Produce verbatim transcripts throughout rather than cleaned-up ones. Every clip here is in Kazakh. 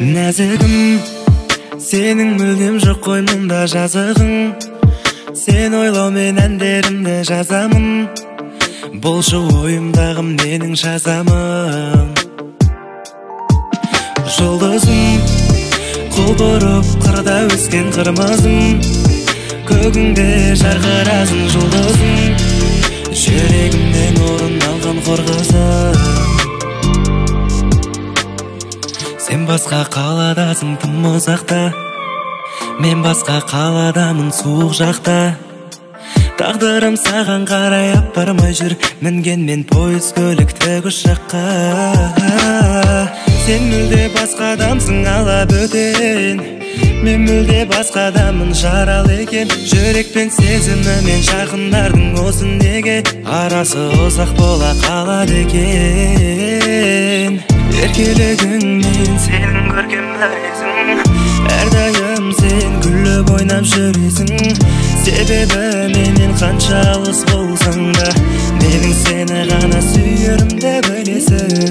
Нәзігім, сенің мүлдем жоқ қой мұнда жазығың. Сен ойлаумен әндерімді жазамын, болшы ойымдағым менің жазамын. Жұлдызым, құлпырып қырда өскен қырмызым, көгіңде жарқырасың жұлдызым, жүрегімнен орын алған қорғызым. Сен басқа қаладасың тым ұзақта, мен басқа қаладамын суық жақта. Тағдырым саған қарай апармай жүр, мінген мен пойыз көлік тікұш жаққа. Сен мүлде басқа адамсың ала бөтен, мен мүлде басқа адаммын жарал екен. Жүрек пен сезімі мен жақындардың осы неге арасы ұзақ бола қалады екен. Еркелігіңнен сенің көркем мінезің, әрдайым сен күліп ойнап жүресің. Себебі менен қанша алыс болсаң да, менің сені ғана сүйерімді білесің.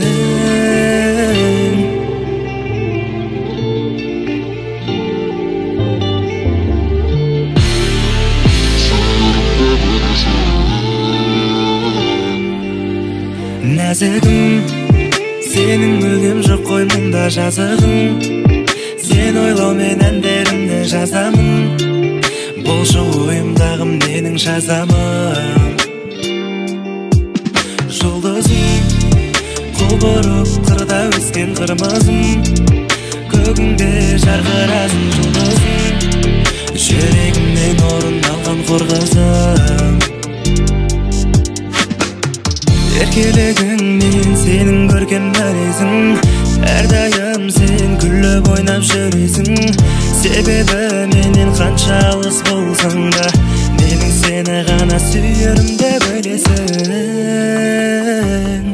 Нәзігім, сенің мүлдем жоқ қой мұнда жазығың. Сен ойлаумен әндерімді жазамын, болшы ойымдағым менің жазамын. Жұлдызым, құлпырып қырда өскен қырмызым, көгіңде жарқырасың жұлдызым, жүрегімнен орын алған қорғызым. Еркелігіңнен сенің көркем мінезің, әрдайым сен күліп ойнап жүресің. Себебі менен қанша алыс болсаң да, менің сені ғана сүйерімді білесің.